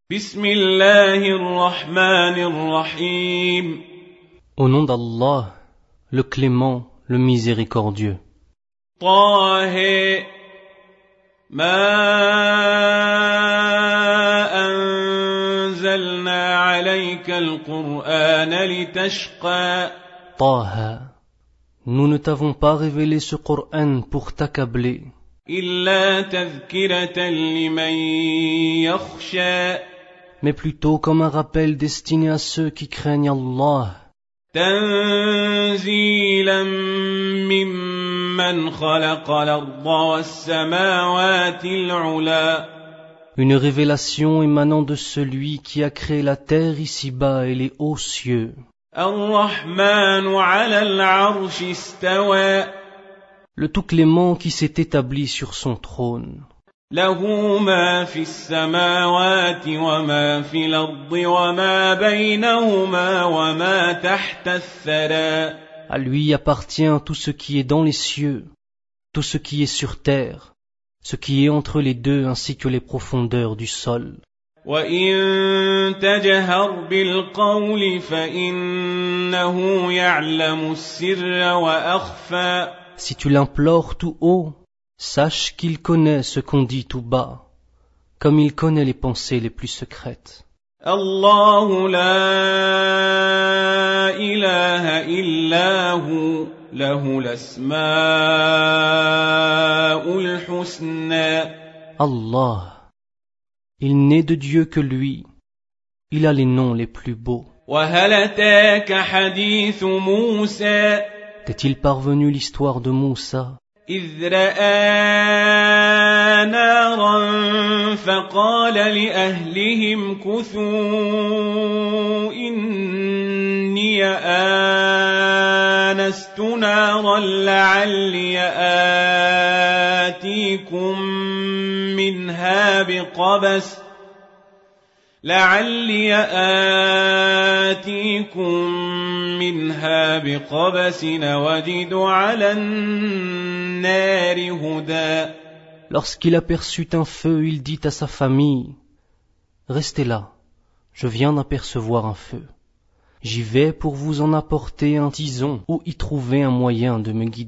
بسم الله الرحمن الرحيم. Au nom d'Allah, le clément, le miséricordieux. طه ما أنزلنا عليك القرآن لتشقى. Taha, nous ne t'avons pas révélé ce Coran pour t'accabler, إلا تذكرة لمن يخشى. mais plutôt comme un rappel destiné à ceux qui craignent Allah, تنزيلا ممن خلق الأرض والسماوات العلى. une révélation émanant de celui qui a créé la terre ici-bas et les hauts cieux. الرحمن على العرش استوى. Le tout clément qui s'est établi sur son trône. له ما في السماوات وما في الأرض وما بينهما وما تحت الثرى. À lui appartient tout ce qui est dans les cieux, tout ce qui est sur terre, ce qui est entre les deux ainsi que les profondeurs du sol. وإن تجهر بالقول فإنه يعلم السر وأخفى. Si tu l'implores tout haut, sache qu'il connaît ce qu'on dit tout bas, comme il connaît les pensées les plus secrètes. الله لا إله إلا هو له الأسماء الحسنى. Allah, il n'est de Dieu que lui, il a les noms les plus beaux. وهل أتاك حديث موسى. T'est-il parvenu l'histoire de Moussa, إذ رأى نارا فقال لأهلهم كثوا إني آنست نارا لعلي آتيكم منها بقبس وجد على النار هدى. Lorsqu'il aperçut un feu, il dit à sa famille, « Restez là, je viens d'apercevoir un feu. J'y vais pour vous en apporter un tison ou y trouver un moyen de me guider. »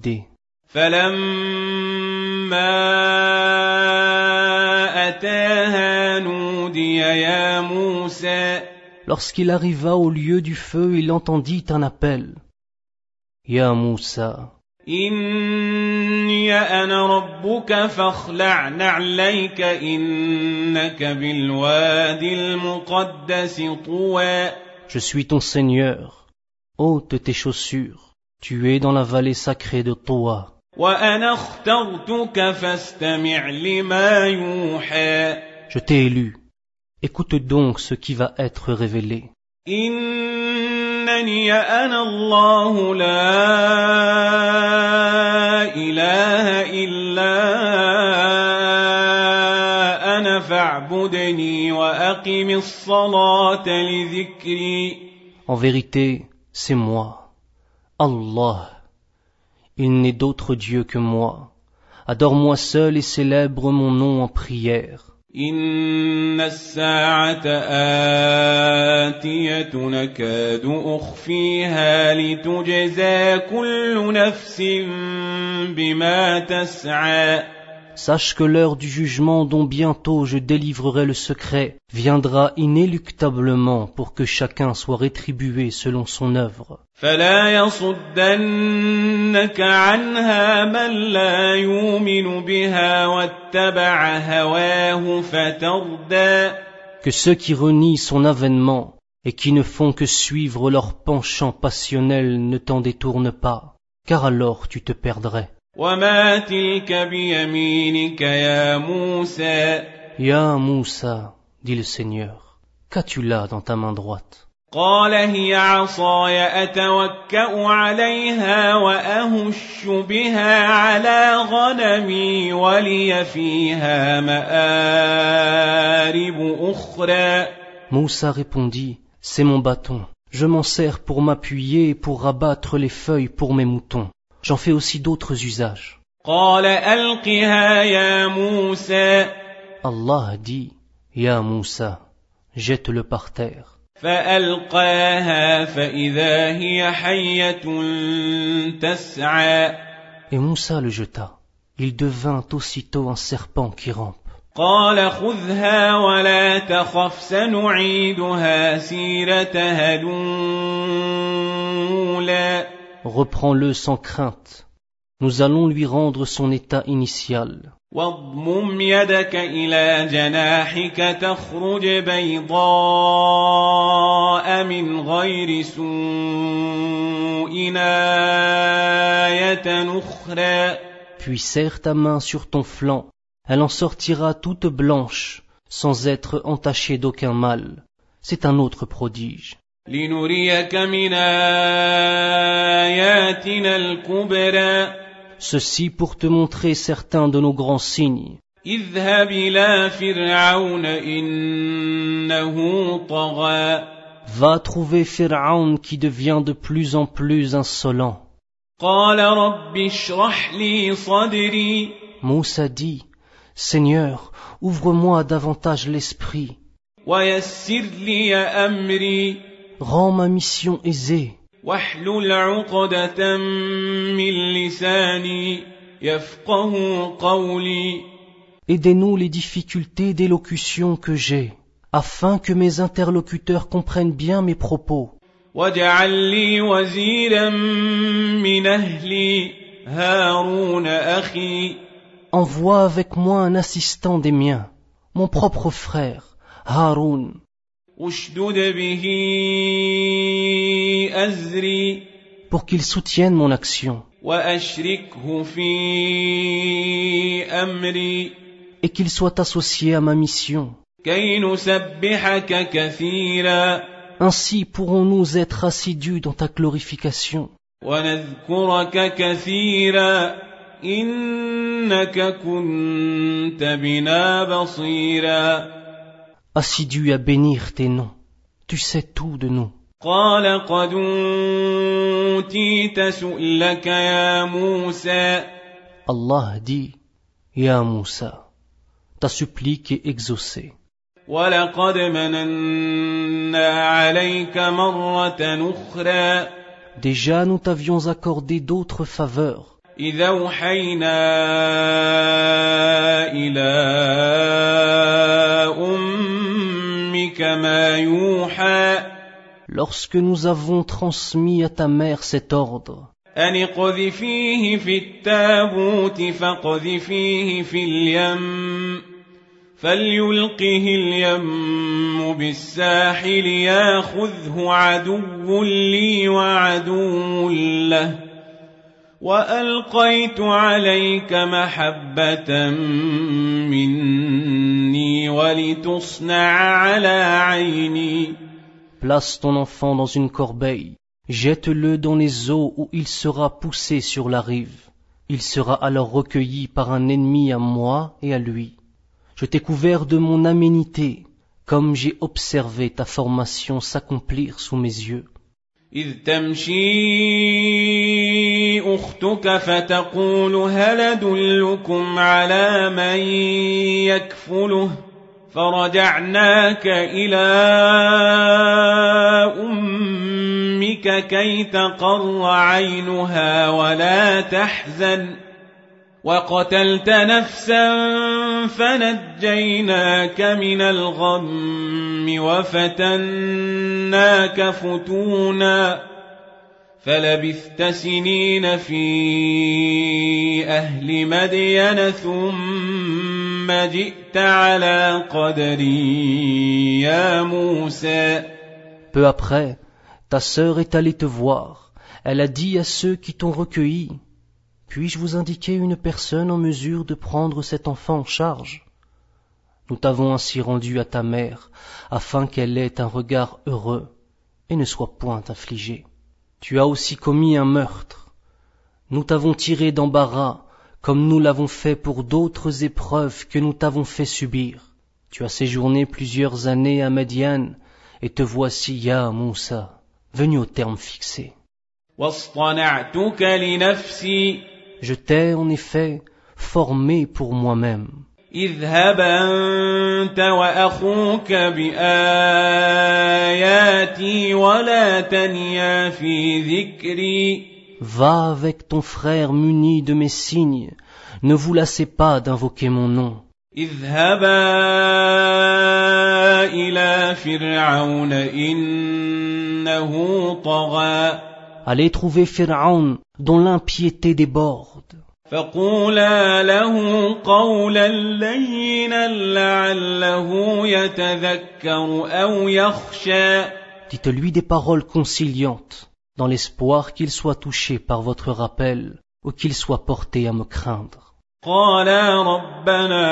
فلما أتاها نودي يا موسى. Lorsqu'il arriva au lieu du feu, il entendit un appel. « Ya Moussa, إني أنا ربك فاخلع نعليك إنك بالوادي المقدس طوى. je suis ton Seigneur, ôte tes chaussures, tu es dans la vallée sacrée de Toa. وأنا اخترتك فاستمع لما يوحى. Je t'ai élu, écoute donc ce qui va être révélé. إنني أنا الله لا إله إلا أنا فاعبدني وأقم الصلاة لذكري. En vérité, c'est moi, Allah. Il n'est d'autre Dieu que moi. Adore-moi seul et célèbre mon nom en prière. إن الساعة آتية نكاد أخفيها لتجزى كل نفس بما تسعى. Sache que l'heure du jugement dont bientôt je délivrerai le secret viendra inéluctablement pour que chacun soit rétribué selon son œuvre. فلا يصدنك عنها من لا يؤمن بها واتبع هواه فتردى. Que ceux qui renient son avènement et qui ne font que suivre leur penchant passionnel ne t'en détournent pas, car alors tu te perdrais. وما تلك بيمينك يا موسى. Ya Moussa, dit le Seigneur, qu'as-tu là dans ta main droite? قال هي عصاي أتوكأ عليها وأهش بها على غنمي ولي فيها مآرب أخرى. Moussa répondit, c'est mon bâton. Je m'en sers pour m'appuyer et pour rabattre les feuilles pour mes moutons. J'en fais aussi d'autres usages. قال ألقها يا موسى. Allah a dit, Ya Moussa, jette-le par terre. فألقاها فإذا هي حية تسعى Et Moussa le jeta. Il devint aussitôt un serpent qui rampe. قال خذها ولا تخف سنعيدها سيرتها الأولى Reprends-le sans crainte. Nous allons lui rendre son état initial. واضمم يدك إلى جناحك تخرج بيضاء من غير سوء آية أخرى Puis serre ta main sur ton flanc. Elle en sortira toute blanche, sans être entachée d'aucun mal. C'est un autre prodige. لنريك من آياتنا الكبرى Ceci pour te montrer certains de nos grands signes. اذهب إلى فرعون إنه طغى Va trouver Pharaon qui devient de plus en plus insolent. قال رب اشرح لي صدري Moussa dit, Seigneur, ouvre-moi davantage l'esprit. ويسر لي أمري Rends ma mission aisée. واحلل عقدة من لساني يفقه قولي Aidez-nous les difficultés d'élocution que j'ai, afin que mes interlocuteurs comprennent bien mes propos. واجعل لي وزيرا من أهلي هارون أخي Envoie avec moi un assistant des miens, mon propre frère, Haroun, اشدد به أزري pour qu'il soutienne mon action, وأشركه في أمري et qu'il soit associé à ma mission. كي نسبحك كثيرا Ainsi pourrons-nous être assidus dans ta glorification, ونذكرك كثيرا إنك كنت بنا بصيرا assidus à bénir tes noms. Tu sais tout de nous. قال قد أوتيت سؤلك يا موسى Allah dit, Ya Moussa, ta supplique est exaucée. ولقد مننا عليك مرة أخرى Déjà nous t'avions accordé d'autres faveurs, إذا أوحينا إلى أمك ما يوحى lorsque nous avons transmis à ta mère cet ordre. أن اقذفيه في التابوت فاقذفيه في اليم فليلقه اليم بالساحل ياخذه عدو لي وعدو له وألقيت عليك محبة مني ولتصنع على عيني Place ton enfant dans une corbeille, jette-le dans les eaux où il sera poussé sur la rive. Il sera alors recueilli par un ennemi à moi et à lui. Je t'ai couvert de mon aménité, comme j'ai observé ta formation s'accomplir sous mes yeux. إذ تمشي أختك فتقول هل أدلكم على من يكفله فرجعناك إلى أمك كي تقر عينها ولا تحزن وقتلت نفسا فنجيناك من الغم وفتناك فتونا فلبثت سنين في أهل مدين ثم جئت على قدري يا موسى. Peu après, ta sœur est allée te voir. Elle a dit à ceux qui t'ont recueilli, puis-je vous indiquer une personne en mesure de prendre cet enfant en charge? Nous t'avons ainsi rendu à ta mère, afin qu'elle ait un regard heureux et ne soit point affligée. Tu as aussi commis un meurtre. Nous t'avons tiré d'embarras, comme nous l'avons fait pour d'autres épreuves que nous t'avons fait subir. Tu as séjourné plusieurs années à Madian, et te voici, ya Moussa, venu au terme fixé. واصطنعتك لنفسي Je t'ai en effet formé pour moi-même. اذهب أنت وأخوك بآياتي ولا تنيا في ذكري. Va avec ton frère muni de mes signes, ne vous lassez pas d'invoquer mon nom. اذهبا إلى فرعون إنه طغى. Allez trouver Pharaon, dont l'impiété déborde. فقولا له قولا لينا لعله يتذكر أو يخشى. Dites-lui des paroles conciliantes, dans l'espoir qu'il soit touché par votre rappel ou qu'il soit porté à me craindre. قالا ربنا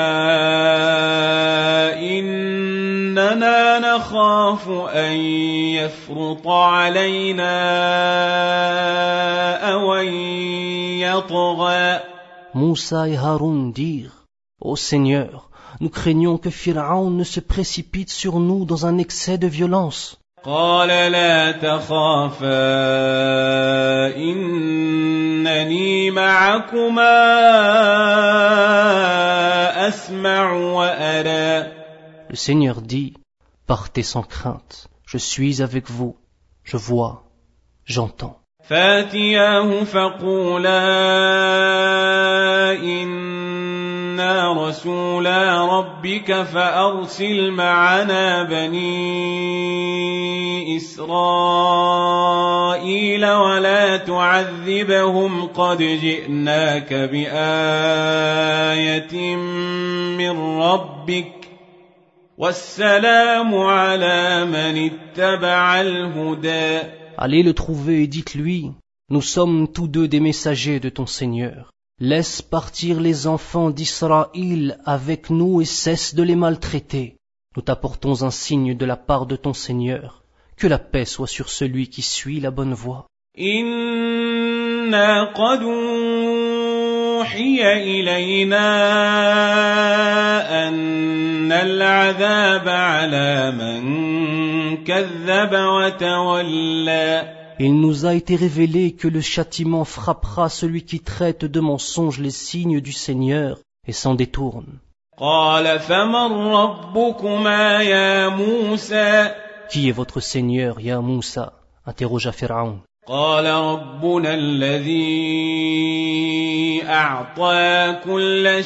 إننا نخاف أن يفرط علينا أو أن يطغى. Moussa et Haroun dirent, Ô Seigneur, nous craignons que Pharaon ne se précipite sur nous dans un excès de violence. قال لا تخافا إنني معكما أسمع وأرى. Le Seigneur dit, partez sans crainte, je suis avec vous, je vois, j'entends. فاتياه فقولا إنا رسولا ربك فأرسل معنا بني إسرائيل ولا تعذبهم قد جئناك بآية من ربك والسلام على من اتبع الهدى. Allez le trouver et dites-lui, nous sommes tous deux des messagers de ton Seigneur. Laisse partir les enfants d'Israël avec nous et cesse de les maltraiter. Nous t'apportons un signe de la part de ton Seigneur. Que la paix soit sur celui qui suit la bonne voie. Inna qad uhiya ilayna anna al-'adhaba 'ala man kazzaba wa tawalla. Il nous a été révélé que le châtiment frappera celui qui traite de mensonges les signes du Seigneur et s'en détourne. قال فمن ربكما يا موسى. Qui est votre Seigneur, Ya Moussa? Interrogea Pharaon. قال ربنا الذي أعطى كل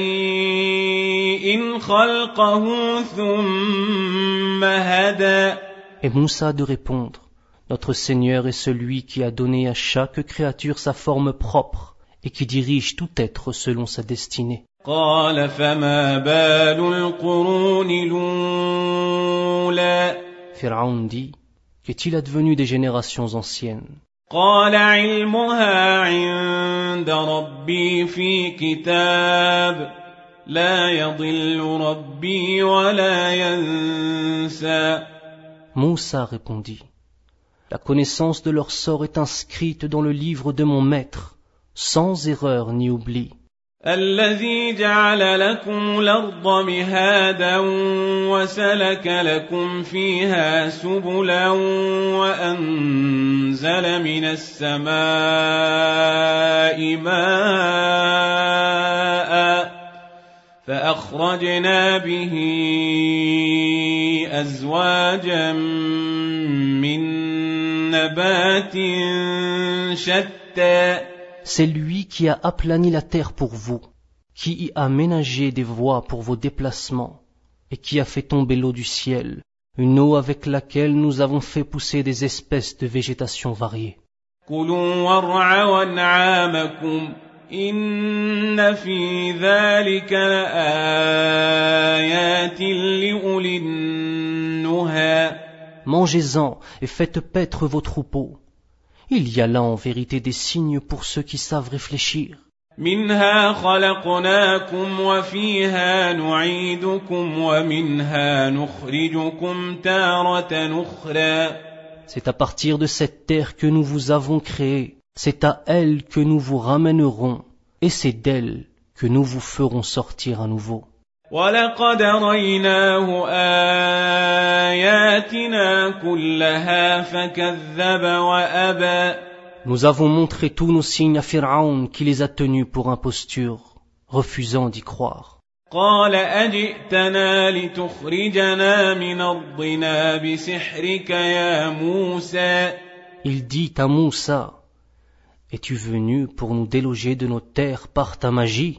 شيء خلقه ثم هدى. Et Moussa de répondre, notre Seigneur est celui qui a donné à chaque créature sa forme propre et qui dirige tout être selon sa destinée. قال فما بال القرون الأولى. Pharaon dit, qu'est-il advenu des générations anciennes? قال علمها عند ربي في كتاب لا يضل ربي ولا ينسى. Moussa répondit, la connaissance de leur sort est inscrite dans le livre de mon maître, sans erreur ni oubli. الذي جعل لكم الأرض مهادا وسلك لكم فيها سبلا وأنزل من السماء ماء فأخرجنا به أزواجا من نبات شتى. C'est lui qui a aplani la terre pour vous, qui y a ménagé des voies pour vos déplacements, et qui a fait tomber l'eau du ciel, une eau avec laquelle nous avons fait pousser des espèces de végétation variées. كلوا وارعوا أنعامكم إن في ذلك لآيات لأولي النهى. Mangez-en et faites paître vos troupeaux. Il y a là en vérité des signes pour ceux qui savent réfléchir. منها خلقناكم وفيها نعيدكم ومنها نخرجكم تارة أخرى. C'est à partir de cette terre que nous vous avons créé, c'est à elle que nous vous ramènerons, et c'est d'elle que nous vous ferons sortir à nouveau. وَلَقَدْ أَرَيْنَاهُ آيَاتِنَا كُلَّهَا فَكَذَّبَ وَأَبَى. Nous avons montré tous nos signes à Pharaon qui les a tenus pour imposture, refusant d'y croire. قال أجئتنا لتخرجنا من أرضنا بسحرك يا موسى. Il dit à Moussa, es-tu venu pour nous déloger de nos terres par ta magie?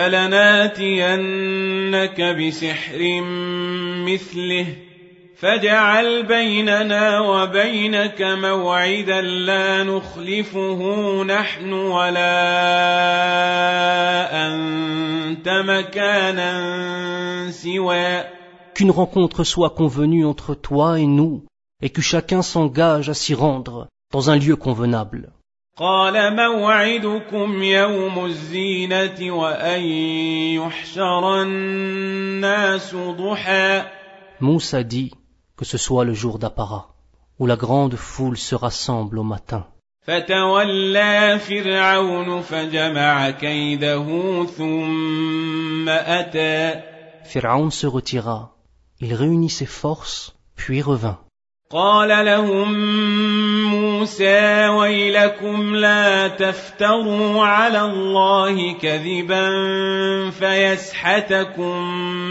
فلناتينك بسحر مثله فاجعل بيننا وبينك موعدا لا نخلفه نحن ولا أنت مكانا سوى. Qu'une rencontre soit convenue entre toi et nous, et que chacun s'engage à s'y rendre dans un lieu convenable. قال موعدكم يوم الزينة وأن يحشر الناس ضحى. Moussa dit que ce soit le jour d'Apparat, où la grande foule se rassemble au matin. فتولى فرعون فجمع كيده ثم أتى. Pharaon se retira, il réunit ses forces, puis revint. قال لهم موسى ويلكم لا تفتروا على الله كذبا فيسحتكم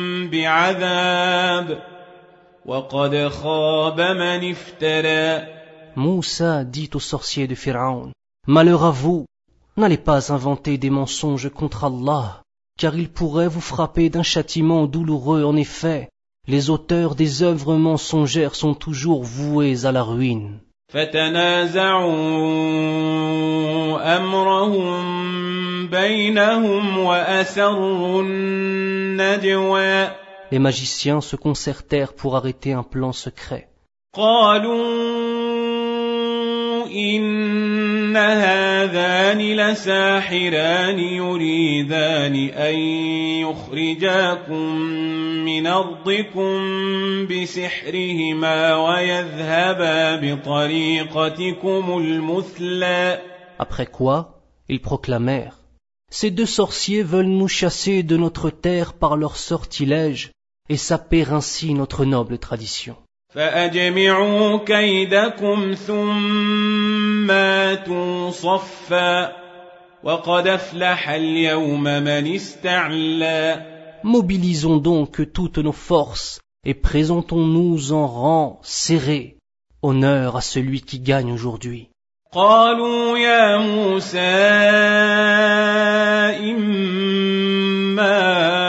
بعذاب وقد خاب من افترى. Moussa dit aux sorciers de Pharaon, malheur à vous, n'allez pas inventer des mensonges contre Allah, car il pourrait vous frapper d'un châtiment douloureux. En effet, les auteurs des œuvres mensongères sont toujours voués à la ruine. فتنازعوا أمرهم بينهم وأسروا النجوى. Les magiciens se concertèrent pour arrêter un plan secret. قالوا إن هذان لساحران يريدان أن يخرجاكم من أرضكم بسحرهما ويذهبا بطريقتكم المثلى. Après quoi, ils proclamèrent, ces deux sorciers veulent nous chasser de notre terre par leur sortilège et saper ainsi notre noble tradition. فأجمعوا كيدكم ثم آتوا صفا وقد أفلح اليوم من استعلى. Mobilisons donc toutes nos forces et présentons-nous en rang serré. Honneur à celui qui gagne aujourd'hui. قالوا يا موسى إما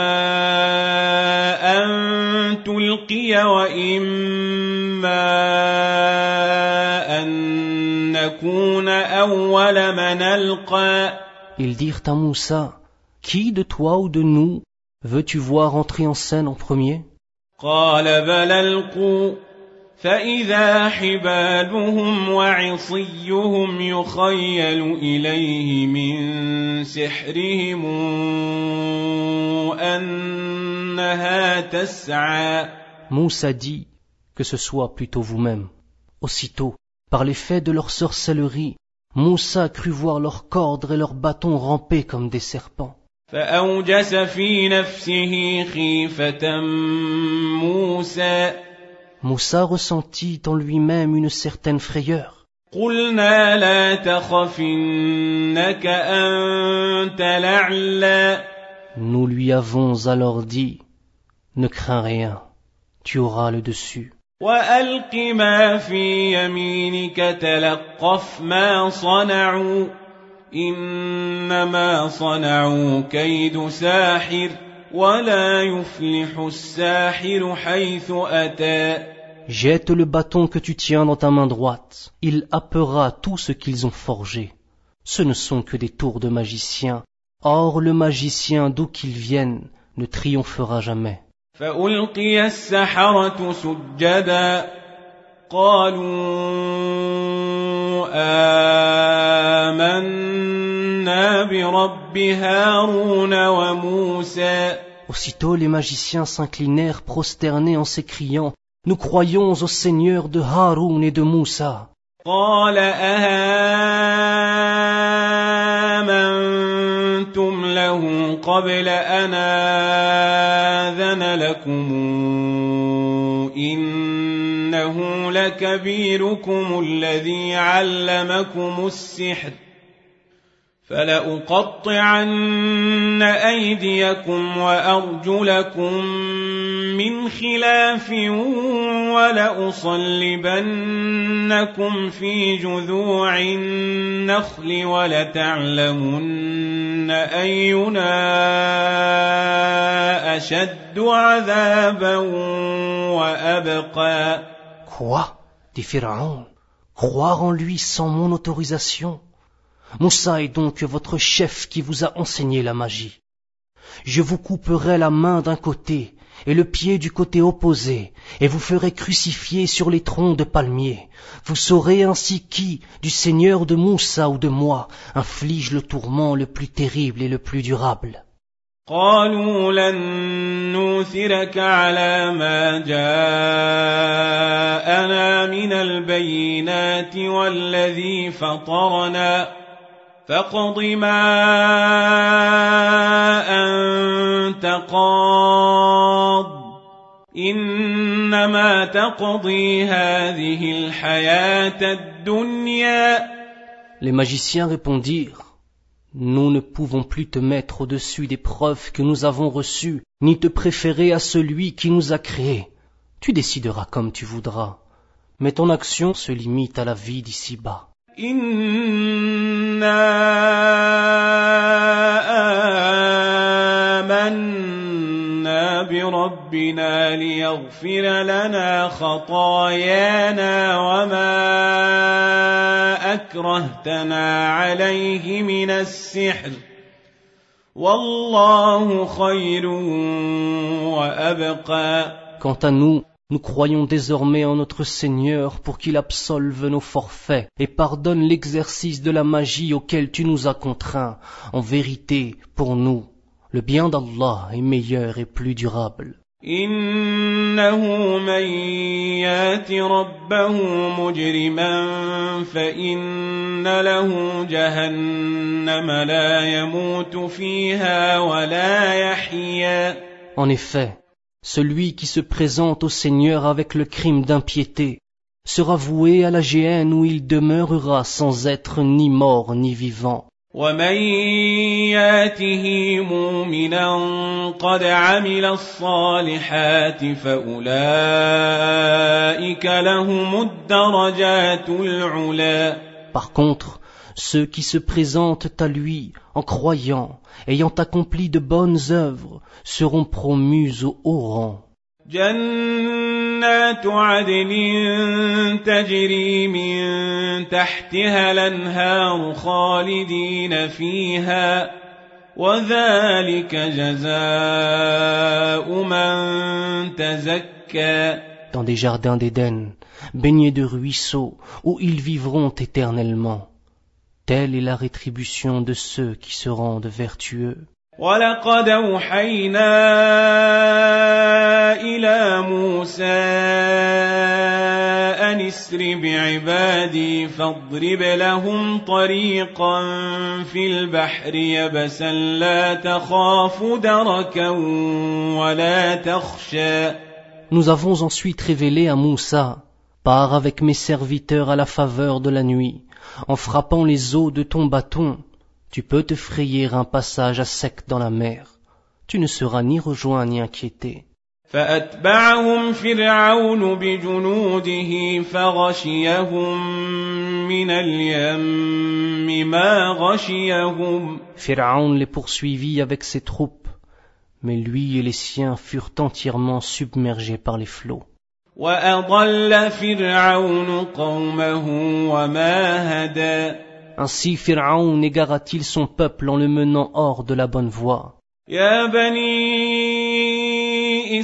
أن تلقي وإما أن نكون أول من ألقى. Ils dirent à Moussa, qui de toi ou de nous veux-tu voir entrer en scène en premier? قال بل ألقوا فإذا حبالهم وعصيهم يخيل إليه من سحرهم أنها تسعى. Moussa dit, que ce soit plutôt vous-même. Aussitôt, par l'effet de leur sorcellerie, Moussa crut voir leurs cordes et leurs bâtons ramper comme des serpents. فأوجس في نفسه خيفة موسى. Moussa ressentit en lui-même une certaine frayeur. قلنا لا تخف إنك أنت الأعلى. Nous lui avons alors dit, ne crains rien, tu auras le dessus. وألق ما في يمينك تلقف ما صنعوا إنما صنعوا كيد ساحر ولا يفلح الساحر حيث أتى. Jette le bâton que tu tiens dans ta main droite, il happera tout ce qu'ils ont forgé. Ce ne sont que des tours de magiciens. Or le magicien d'où qu'il vienne ne triomphera jamais. فألقي السحرة سجدا قالوا آمنا برب هارون وموسى. Aussitôt les magiciens s'inclinèrent prosternés en s'écriant, nous croyons au Seigneur de Haroun et de Moussa. قال أهامنتم له قبل أن آذن لكم إنه لكبيركم الذي علمكم السحر فلأقطعن أيديكم وأرجلكم من خلاف ولأصلبنكم في جذوع النخل ولتعلمن أينا أشد عذابا وأبقى. Quoi? Dit Pharaon, croire en lui sans mon autorisation? Moussa est donc votre chef qui vous a enseigné la magie. Je vous couperai la main d'un côté et le pied du côté opposé, et vous ferez crucifier sur les troncs de palmiers. Vous saurez ainsi qui, du Seigneur de Moussa ou de moi, inflige le tourment le plus terrible et le plus durable. قالوا لن نؤثرك على ما جاءنا من البينات والذي فطرنا فاقض ما أنت قاض إنما تقضي هذه الحياة الدنيا. Les magiciens répondirent: Nous ne pouvons plus te mettre au-dessus des preuves que nous avons reçues, ni te préférer à celui qui nous a créés. Tu décideras comme tu voudras, mais ton action se limite à la vie d'ici-bas. إنا آمنا بربنا ليغفر لنا خطايانا وما أكرهتنا عليه من السحر والله خير وأبقى. Quant à nous, nous croyons désormais en notre Seigneur pour qu'il absolve nos forfaits et pardonne l'exercice de la magie auquel tu nous as contraints. En vérité, pour nous, le bien d'Allah est meilleur et plus durable. إنه من يات ربه مجرما فإن له جهنم لا يموت فيها ولا يحيا. En effet, celui qui se présente au Seigneur avec le crime d'impiété sera voué à la géhenne où il demeurera sans être ni mort ni vivant. ومن ياته مؤمنا قد عمل الصالحات فأولئك لهم الدرجات العلى. Par contre, ceux qui se présentent à lui en croyant, ayant accompli de bonnes œuvres, seront promus au haut rang. جنات عدن تجري من تحتها الأنهار خالدين فيها وذلك جزاء من تزكى. Dans des jardins d'Éden, baignés de ruisseaux, où ils vivront éternellement. Telle est la rétribution de ceux qui se rendent vertueux. وَلَقَدْ أَوْحَيْنَا إِلَى مُوسَىٰ أَنِ اسْرِ بِعِبَادِي فَاضْرِبْ لَهُمْ طَرِيقًا فِي الْبَحْرِ يَبَسًا لَا تَخَافُ دَرَكًا وَلَا تَخْشَىٰ. Nous avons ensuite révélé à Moussa: Pars avec mes serviteurs à la faveur de la nuit, en frappant les eaux de ton bâton. Tu peux te frayer un passage à sec dans la mer. Tu ne seras ni rejoint ni inquiété. فأتبعهم فرعون بجنوده فغشيهم من اليم ما غشيهم. Pharaon les poursuivit avec ses troupes, mais lui et les siens furent entièrement submergés par les flots. وأضل فرعون قومه وما هدى. Ainsi Pharaon égara-t-il son peuple en le menant hors de la bonne voie. يا بني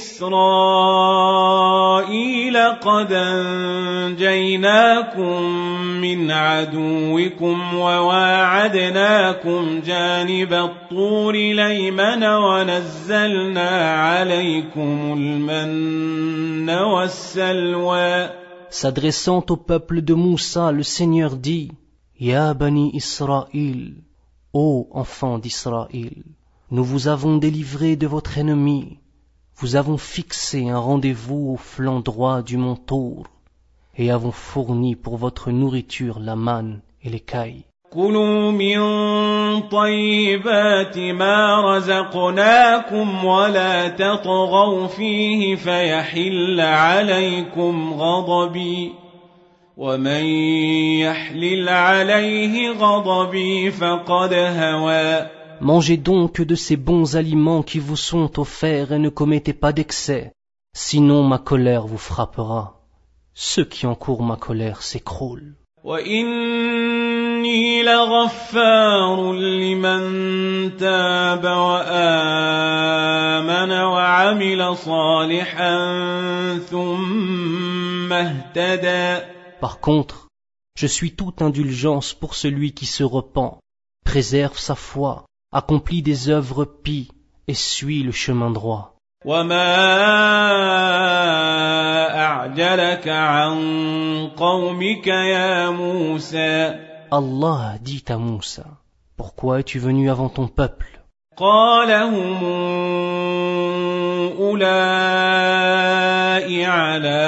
إسرائيل قد أنجيناكم من عدوكم وواعدناكم جانب الطور الأيمن ونزلنا عليكم المن والسلوى. S'adressant au peuple de Moussa, le Seigneur dit: Ya Bani Israël, ô enfants d'Israël, nous vous avons délivré de votre ennemi, vous avons fixé un rendez-vous au flanc droit du mont Tour, et avons fourni pour votre nourriture la manne et l'écaille. كلوا من طيبات ما رزقناكم ولا تطغوا فيه فيحل عليكم غضبي ومن يحلل عليه غضبي فقد هوى. Mangez donc de ces bons aliments qui vous sont offerts et ne commettez pas d'excès, sinon ma colère vous frappera. Ceux qui encourent ma colère s'écroulent. وَإِنِّي لَغَفَّارٌ لِمَن تَابَ وَآمَنَ وَعَمِلَ صَالِحًا ثُمَّ اهْتَدَى. Par contre, je suis toute indulgence pour celui qui se repent, préserve sa foi, accomplit des œuvres pies et suit le chemin droit. وَمَا أَعْجَلَكَ عَنْ قَوْمِكَ يَا مُوسَى. Allah dit à Moussa, pourquoi es-tu venu avant ton peuple? قال هم أولئك على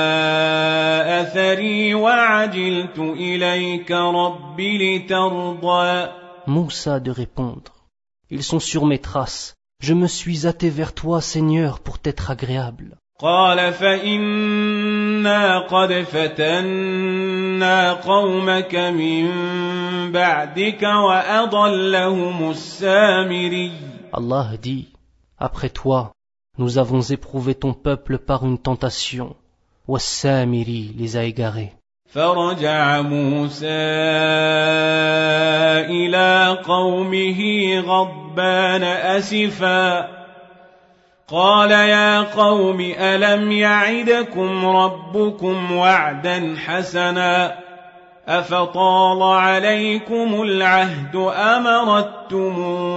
أثري وعجلت إليك رب لترضى. Moussa de répondre, ils sont sur mes traces, je me suis hâté vers toi Seigneur pour t'être agréable. قال فإنا قد فتنا قومك من بعدك وأضلهم السامري. Allah dit, après toi, nous avons éprouvé ton peuple par une tentation. Wassamiri les a égarés. فرجع موسى إلى قومه غضبان أسفا قال يا قوم ألم يعدكم ربكم وعدا حسنا أفطال عليكم العهد أم أردتم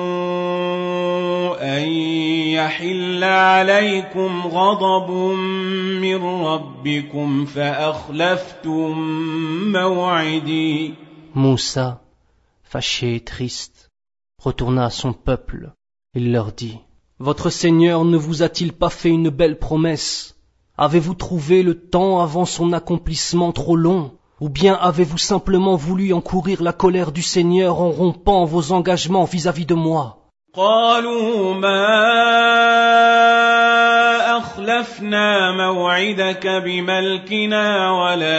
أن يحل عليكم غضب من ربكم فأخلفتم موعدي. Moussa, fâché et triste, retourna à son peuple. Il leur dit, votre Seigneur ne vous a-t-il pas fait une belle promesse? Avez-vous trouvé le temps avant son accomplissement trop long? Ou bien avez-vous simplement voulu encourir la colère du Seigneur en rompant vos engagements vis-à-vis de moi? قالوا ما أخلفنا موعدك بملكنا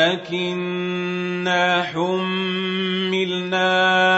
ولكننا حملنا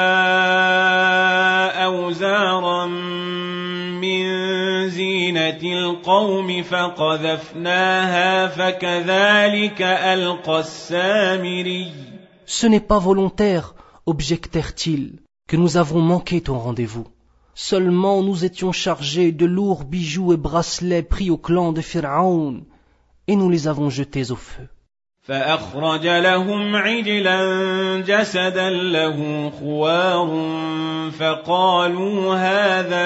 أوزارا من زينة القوم فقذفناها فكذلك ألقى السامري. Ce n'est pas volontaire, objectèrent-ils, que nous avons manqué ton rendez-vous. Seulement nous étions chargés de lourds bijoux et bracelets pris au clan de Pharaon, et nous les avons jetés au feu. فأخرج لهم عجلا جسدا له خوار فقالوا هذا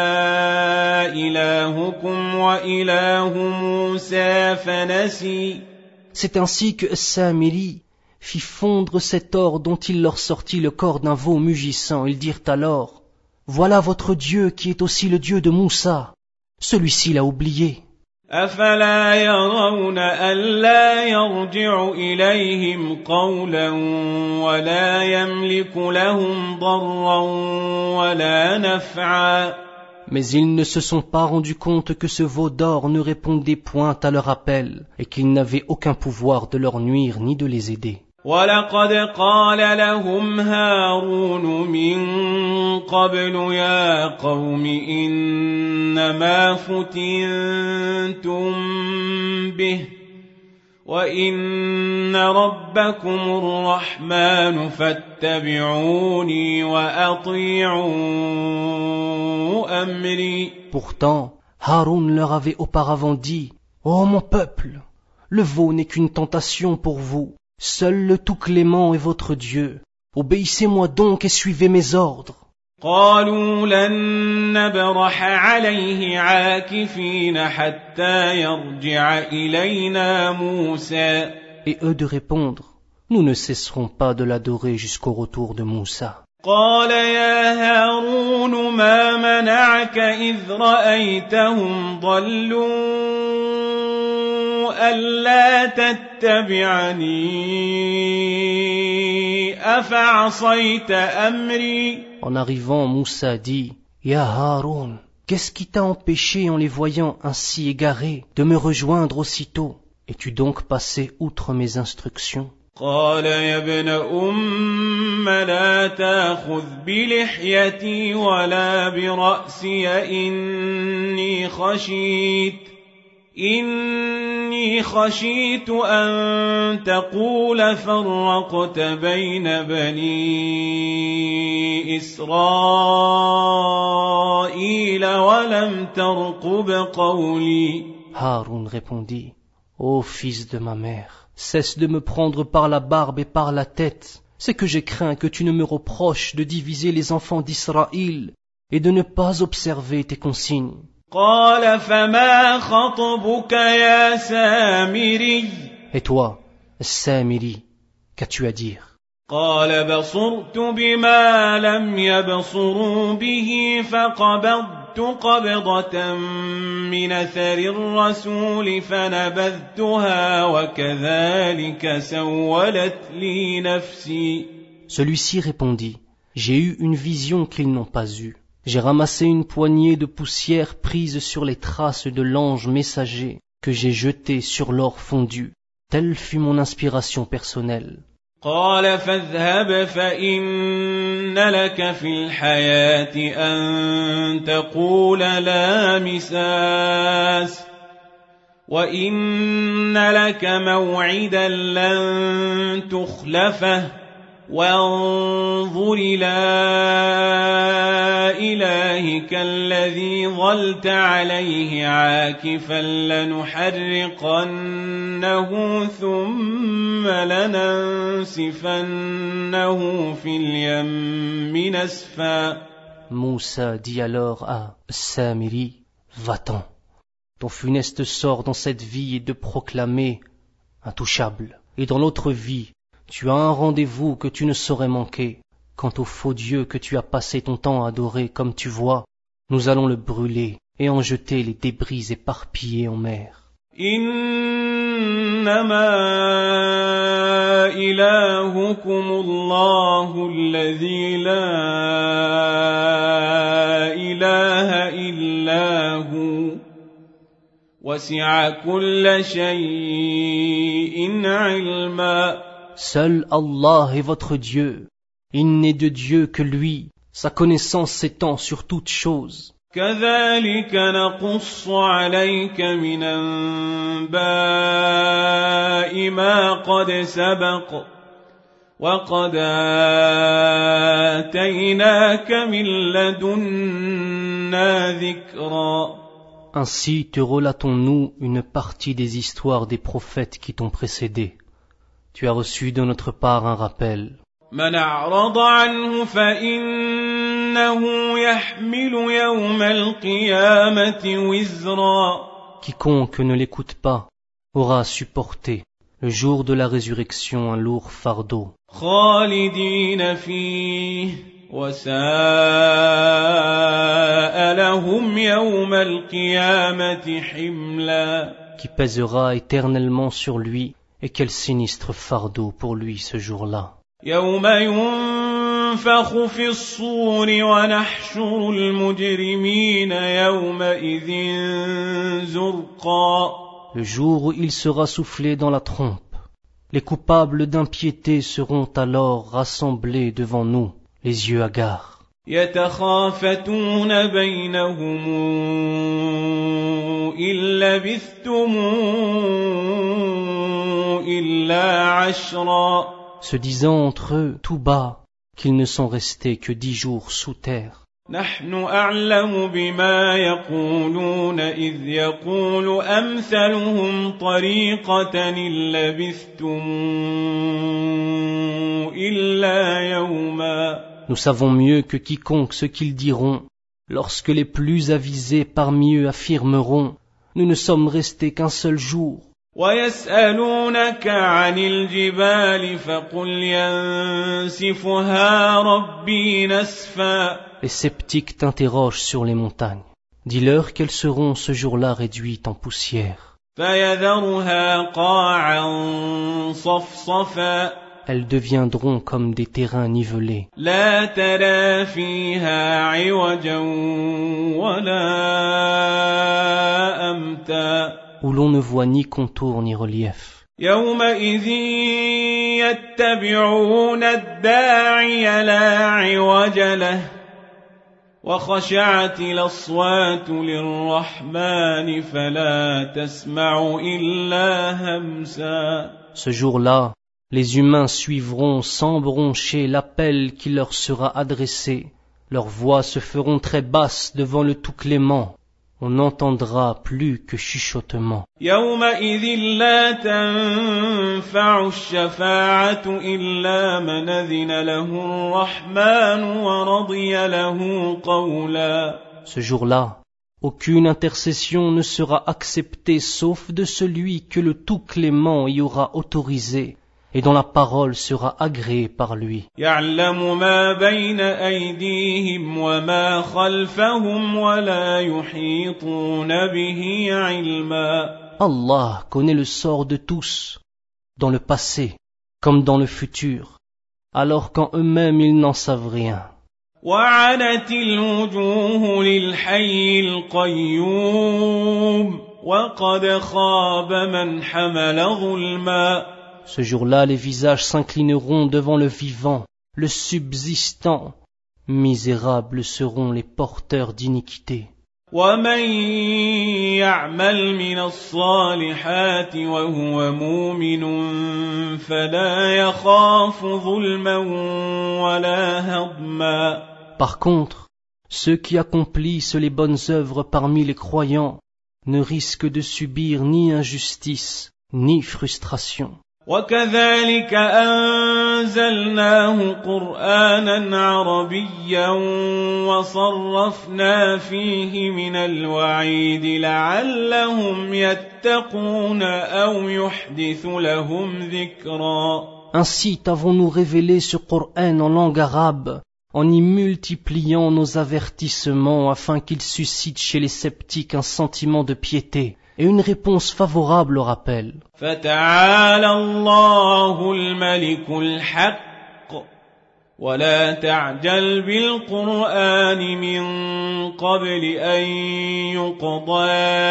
إلهكم وإله موسى فنسي. C'est ainsi que Samiri fit fondre cet or dont il leur sortit le corps d'un veau mugissant. Ils dirent alors, voilà votre Dieu qui est aussi le Dieu de Moussa. Celui-ci l'a oublié. أفلا يرون ألا يرجع إليهم قولا ولا يملك لهم ضرا ولا نفعا. Mais ils ne se sont pas rendus compte que ce veau d'or ne répondait point à leur appel et qu'il n'avait aucun pouvoir de leur nuire ni de les aider. وَلَقَدْ قَالَ لَهُمْ هَارُونُ مِنْ قَبْلُ يَا قَوْمِ إِنَّمَا فُتِنْتُمْ بِهِ وَإِنَّ رَبَّكُمُ الرَّحْمَنُ فَاتَّبِعُونِي وَأَطِيعُوا أَمْرِي. Pourtant, Haroun leur avait auparavant dit, ô mon peuple, le veau n'est qu'une tentation pour vous. Seul le tout clément est votre Dieu. Obéissez-moi donc et suivez mes ordres. قالوا لن نبرح عليه عاكفين حتى يرجع إلينا موسى. Et eux de répondre, nous ne cesserons pas de l'adorer jusqu'au retour de Moussa. قال يا هارون ما منعك إذ رأيتهم ضلوا ألا تتبعني أفعصيت أمري. En arrivant, Moussa dit, Ya Haroun, qu'est-ce qui t'a empêché en les voyant ainsi égarés de me rejoindre aussitôt? Es-tu donc passé outre mes instructions? قال يا ابن أم لا تأخذ بلحيتي ولا برأسي إني خشيت أن تقول فرقت بين بني إسرائيل ولم ترقب قولي. Haroun répondit, Ô fils de ma mère, cesse de me prendre par la barbe et par la tête. C'est que j'ai craint que tu ne me reproches de diviser les enfants d'Israël et de ne pas observer tes consignes. قال فما خطبك يا سامري. Et toi, Samiri, qu'as-tu à dire? قال بصرت بما لم يبصروا به فقبضت قبضة من أثر الرسول فنبذتها وكذلك سولت لي نفسي. Celui-ci répondit, j'ai eu une vision qu'ils n'ont pas eue. J'ai ramassé une poignée de poussière prise sur les traces de l'ange messager que j'ai jeté sur l'or fondu. Telle fut mon inspiration personnelle. قال فاذهب فإن لك في الحياة أن تقول لا مساس وإن لك موعدا لن تخلفه وانظر إلى إلهك الذي ظلت عليه عاكفا لنحرقنه ثم لننسفنه في اليم نسفا. Moussa dit alors à Samiri, va-t'en. Ton funeste sort dans cette vie est de proclamer intouchable. Et dans l'autre vie, tu as un rendez-vous que tu ne saurais manquer. Quant au faux Dieu que tu as passé ton temps à adorer, comme tu vois, nous allons le brûler et en jeter les débris éparpillés en mer. إنما إلهكم الله الذي لا إله إلا هو وسع كل شيء علما. Seul Allah est votre Dieu. Il n'est de Dieu que lui. Sa connaissance s'étend sur toutes choses. كذلك نقص عليك من أنباء ما قد سبق وقد آتيناك من لدنا ذكرا. Ainsi te relatons-nous une partie des histoires des prophètes qui t'ont précédé. Tu as reçu de notre part un rappel. من أعرض عنه فإنه يحمل يوم القيامة وزرا. Quiconque ne l'écoute pas aura à supporter le jour de la résurrection un lourd fardeau. خالدين فيه وساء لهم يوم القيامة حملا. Qui pèsera éternellement sur lui, et quel sinistre fardeau pour lui ce jour-là. يوم ينفخ في الصور ونحشر المجرمين يومئذ زرقا. Le jour où il sera soufflé dans la trompe, les coupables d'impiété seront alors rassemblés devant nous, les yeux hagards. يتخافتون بينهم إن لبثتم إلا عشرا. Se disant entre eux tout bas qu'ils ne sont restés que 10 jours sous terre. نحن أعلم بما يقولون إذ يقول أمثلهم طريقة إن لبثتم إلا يوما. Nous savons mieux que quiconque ce qu'ils diront, lorsque les plus avisés parmi eux affirmeront, nous ne sommes restés qu'un seul jour. ويسألونك عن الجبال فقل ينسفها ربي نسفا. Les sceptiques t'interrogent sur les montagnes. Dis-leur qu'elles seront ce jour-là réduites en poussière. فيذرها قاعا صفصفا Elles deviendront comme des terrains nivelés, لا ترى فيها عوجا ولا أمتا où l'on ne voit ni contour ni relief. يومئذ يتبعون الداعي لا عوج له وخشعت الأصوات للرحمن فلا تسمع إلا همسا. Ce jour-là, les humains suivront sans broncher l'appel qui leur sera adressé. Leurs voix se feront très basses devant le Tout-Clément. On n'entendra plus que chuchotement. يومئذ لا تنفع الشفاعة إلا من أذن له الرحمن ورضي له قولا. Ce jour-là, aucune intercession ne sera acceptée sauf de celui que le Tout-Clément y aura autorisé et dont la parole sera agréée par lui. يعلم ما بين أيديهم وما خلفهم ولا يحيطون به علما. Allah connaît le sort de tous, dans le passé comme dans le futur, alors qu'en eux-mêmes ils n'en savent rien. وعنت الوجوه للحي القيوم وقد خاب من حمل ظلما. Ce jour-là, les visages s'inclineront devant le vivant, le subsistant. Misérables seront les porteurs d'iniquité. ومن يعمل من الصالحات وهو مؤمن فلا يخاف ظلما ولا هضما. Par contre, ceux qui accomplissent les bonnes œuvres parmi les croyants ne risquent de subir ni injustice, ni frustration. وكذلك أنزلناه قرآنا عربيا وصرفنا فيه من الوعيد لعلهم يتقون أو يحدث لهم ذكرا. Ainsi t'avons-nous révélé ce Coran en langue arabe, en y multipliant nos avertissements afin qu'il suscite chez les sceptiques un sentiment de piété et une réponse favorable au rappel. فتعالى الله الملك الحق ولا تعجل بالقرآن من قبل أن يقضى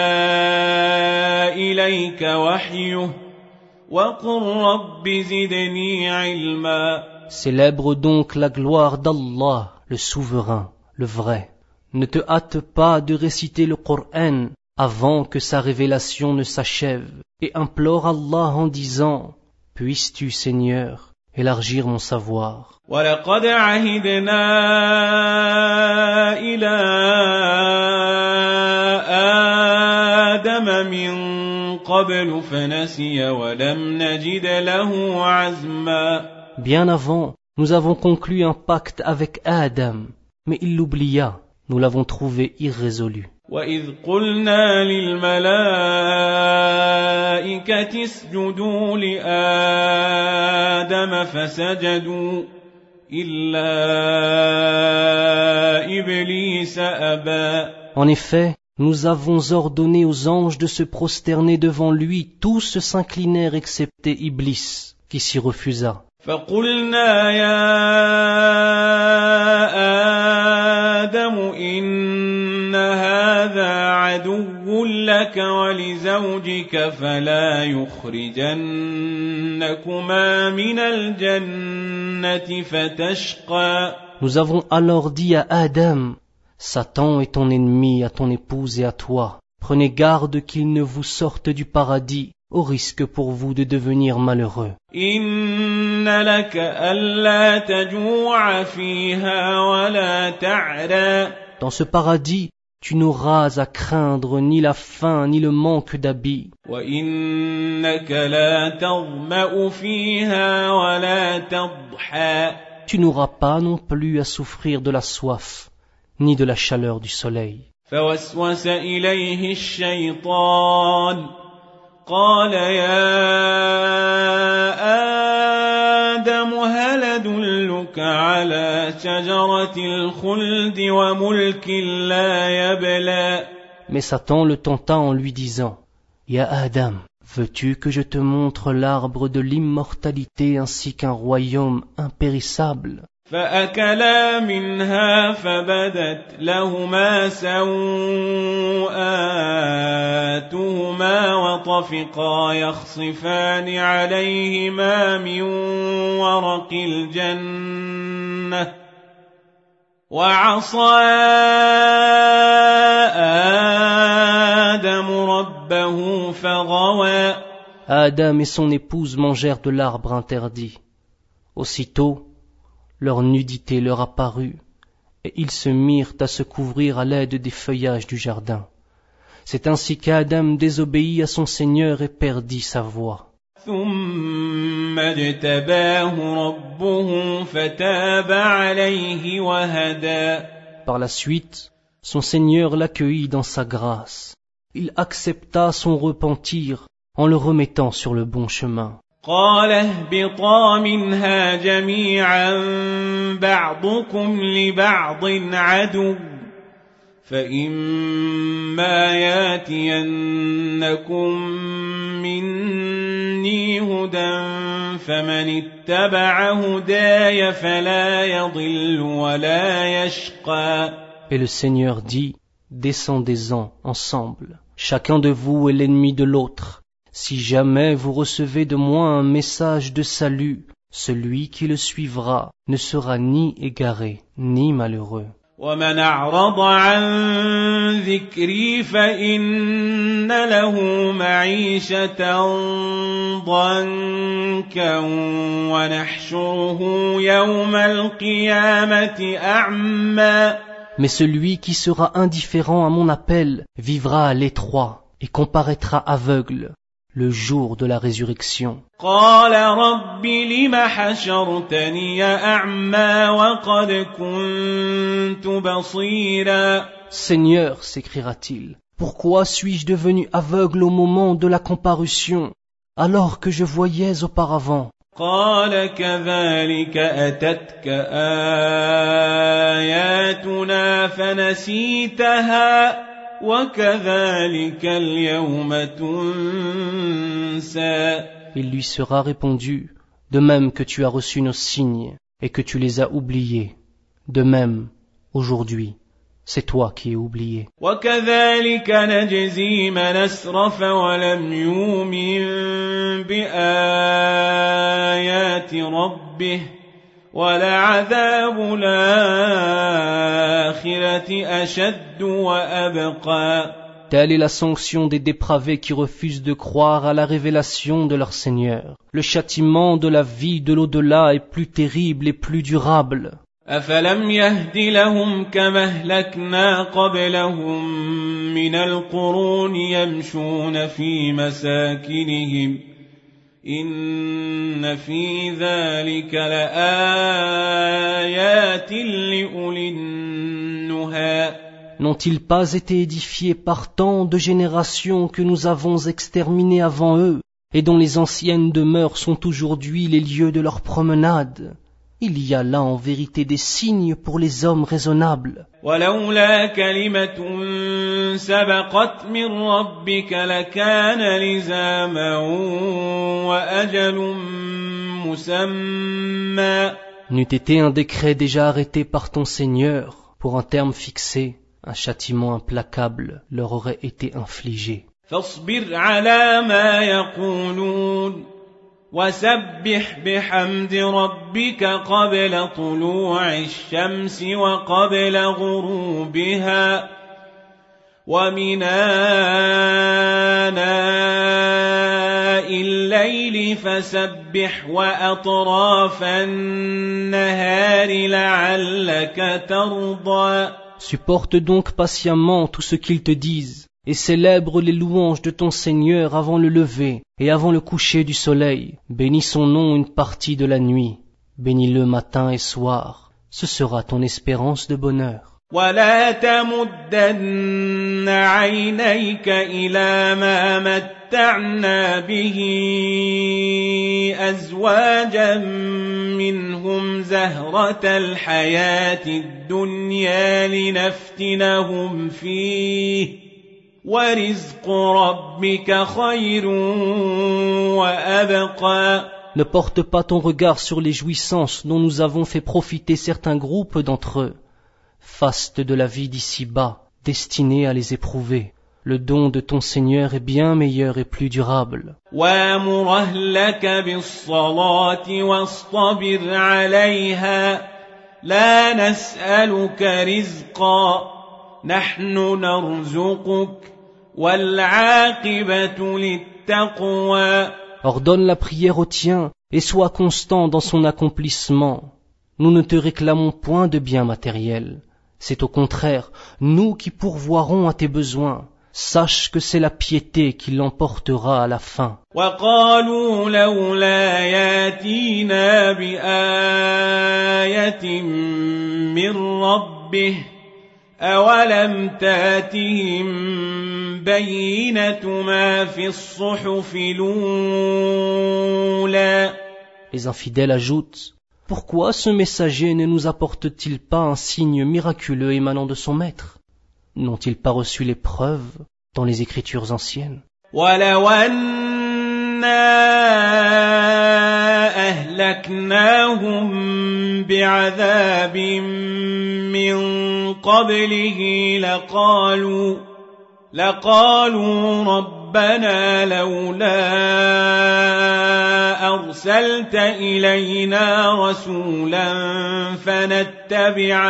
إليك وحيه وقل رب زدني علما. Célèbre donc la gloire d'Allah, le souverain, le vrai. Ne te hâte pas de réciter le Coran avant que sa révélation ne s'achève, et implore Allah en disant « Puisses-tu, Seigneur, élargir mon savoir ?» وَلَقَدْ عَهِدْنَا إِلَىٰ آدَمَ مِن قَبْلُ فَنَسِيَ وَلَمْ نَجِدْ لَهُ عَزْمًا. Bien avant, nous avons conclu un pacte avec Adam, mais il l'oublia, nous l'avons trouvé irrésolu. وَإِذْ قُلْنَا لِلْمَلَائِكَةِ اسْجُدُوا لِآدَمَ فَسَجَدُوا إِلَّا إِبْلِيسَ أَبَى. En effet, nous avons ordonné aux anges de se prosterner devant lui, tous s'inclinèrent excepté Iblis, qui s'y refusa. فَقُلْنَا يَا آدَمُ إِنَّ هَذَا عَدُوٌّ لَكَ وَلِزَوْجِكَ فَلَا يُخْرِجَنَّكُمَا مِنَ الْجَنَّةِ فَتَشْقَى. Nous avons alors dit à Adam, Satan est ton ennemi à ton épouse et à toi. Prenez garde qu'il ne vous sorte du paradis, au risque pour vous de devenir malheureux. إِنَّ لَكَ أَلَّا تَجُوعَ فِيهَا وَلَا تَعْرَى. Dans ce paradis, tu n'auras à craindre ni la faim ni le manque d'habits. وَإِنَّكَ لَا تَظْمَأُ فِيهَا وَلَا تَضْحَى. Tu n'auras pas non plus à souffrir de la soif, ni de la chaleur du soleil. فوسوس إليه الشيطان قال يا آدم هل أدلك على شجرة الخلد وملك لا يبلى. Mais Satan le tenta en lui disant, Ya Adam, veux-tu que je te montre l'arbre de l'immortalité ainsi qu'un royaume impérissable? فأكلا منها فبدت لهما سوآتهما وطفقا يخصفان عليهما من ورق الجنة وعصى آدم ربه فغوى. Adam et son épouse mangèrent de l'arbre interdit. Aussitôt, leur nudité leur apparut, et ils se mirent à se couvrir à l'aide des feuillages du jardin. C'est ainsi qu'Adam désobéit à son Seigneur et perdit sa voix. ثم اجتباه ربه فتاب عليه وهدى. Par la suite, son Seigneur l'accueillit dans sa grâce. Il accepta son repentir en le remettant sur le bon chemin. قال اهبطا منها جميعا بعضكم لبعض عدو فإما ياتينكم مني هدى فمن اتبع هداي فلا يضل ولا يشقى. Et le Seigneur dit, descendez-en ensemble. Chacun de vous est l'ennemi de l'autre. Si jamais vous recevez de moi un message de salut, celui qui le suivra ne sera ni égaré, ni malheureux. ومن أعرض عن ذكري فإن له معيشة ضنكا ونحشره يوم القيامة أعمى. Mais celui qui sera indifférent à mon appel vivra à l'étroit et comparaîtra aveugle le jour de la résurrection. قال رب لم حشرتني أعمى وقد كنت بصيرا. Seigneur, s'écriera-t-il, pourquoi suis-je devenu aveugle au moment de la comparution, alors que je voyais auparavant? قال كذلك أتتك آياتنا فنسيتها وكذلك اليوم تنسى. Il lui sera répondu, de même que tu as reçu nos signes et que tu les as oubliés, de même, aujourd'hui, c'est toi qui es oublié. وكذلك نجزي من أسرف ولم يؤمن بآيات ربه ولعذاب الآخرة أشد وأبقى. Telle est la sanction des dépravés qui refusent de croire à la révélation de leur Seigneur. Le châtiment de la vie de l'au-delà est plus terrible et plus durable. أفلم يهد لهم كما أهلكنا قبلهم من القرون يمشون في مساكنهم إن في ذلك لآيات لأولي النهى. N'ont-ils pas été édifiés par tant de générations que nous avons exterminées avant eux, et dont les anciennes demeures sont aujourd'hui les lieux de leur promenade? Il y a là en vérité des signes pour les hommes raisonnables. ولولا كلمة سبقت من ربك لكان لزاما وأجل مسمى. N'eût été un décret déjà arrêté par ton Seigneur, pour un terme fixé, un châtiment implacable leur aurait été infligé. فاصبر على ما يقولون وسبح بحمد ربك قبل طلوع الشمس وقبل غروبها ومن آناء الليل فسبح وأطراف النهار لعلك ترضى. Supporte donc patiemment tout ce qu'ils te disent, et célèbre les louanges de ton Seigneur avant le lever et avant le coucher du soleil. Bénis son nom une partie de la nuit, bénis-le matin et soir, ce sera ton espérance de bonheur. ولا تمدن عينيك إلى ما متعنا به أزواجا منهم زهرة الحياة الدنيا لنفتنهم فيه ورزق ربك خير وأبقى. Ne porte pas ton regard sur les jouissances dont nous avons fait profiter certains groupes d'entre eux. Faste de la vie d'ici-bas, destinée à les éprouver. Le don de ton Seigneur est bien meilleur et plus durable. وَأْمُرْ أَهْلَكَ بِالصَّلَاةِ وَاصْطَبِرْ عَلَيْهَا لَا نَسْأَلُكَ رِزْقًا نَحْنُ نَرْزُقُكَ وَالْعَاقِبَةُ لِلتَّقْوَى. Ordonne la prière au tien et sois constant dans son accomplissement. Nous ne te réclamons point de biens matériels. C'est au contraire, nous qui pourvoirons à tes besoins. Sache que c'est la piété qui l'emportera à la fin. وَقَالُوا لَوْلَا يَأْتِينَا بِآيَةٍ مِّن رَّبِّهِ أَوَلَمْ تَأْتِهِم بَيِّنَةُ مَا فِي الصُّحُفِ الْأُولَى. Les infidèles ajoutent: pourquoi ce messager ne nous apporte-t-il pas un signe miraculeux émanant de son maître? N'ont-ils pas reçu les preuves dans les écritures anciennes? وَلَوْ أَنَّا أَهْلَكْنَاهُمْ بِعَذَابٍ مِّن قَبْلِهِ لقالوا رَبَّنَا لَوْلَا أَرْسَلْتَ إِلَيْنَا رَسُولًا فَنَتَّبِعَ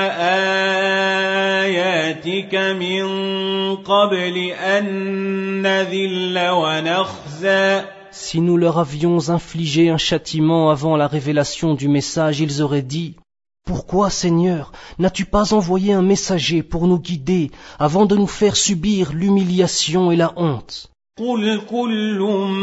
آيَاتِكَ مِن قَبْلِ أَن نَّذِلَّ وَنَخْزَىٰ. Si nous leur avions infligé un châtiment avant la révélation du message, ils auraient dit: pourquoi, Seigneur, n'as-tu pas envoyé un messager pour nous guider avant de nous faire subir l'humiliation et la honte? قُلْ كُلٌّ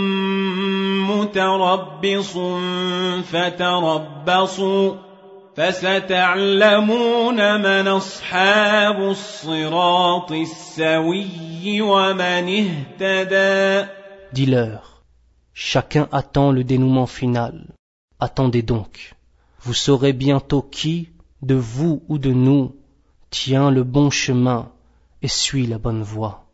مُّتَرَبِّصٌ فَتَرَبَّصُوا فَسَتَعْلَمُونَ مَنْ أَصْحَابُ الصِّرَاطِ السَّوِيِّ وَمَنِ اهْتَدَىٰ. Dis-leur: chacun attend le dénouement final. Attendez donc. Vous saurez bientôt qui, de vous ou de nous, tient le bon chemin et suit la bonne voie.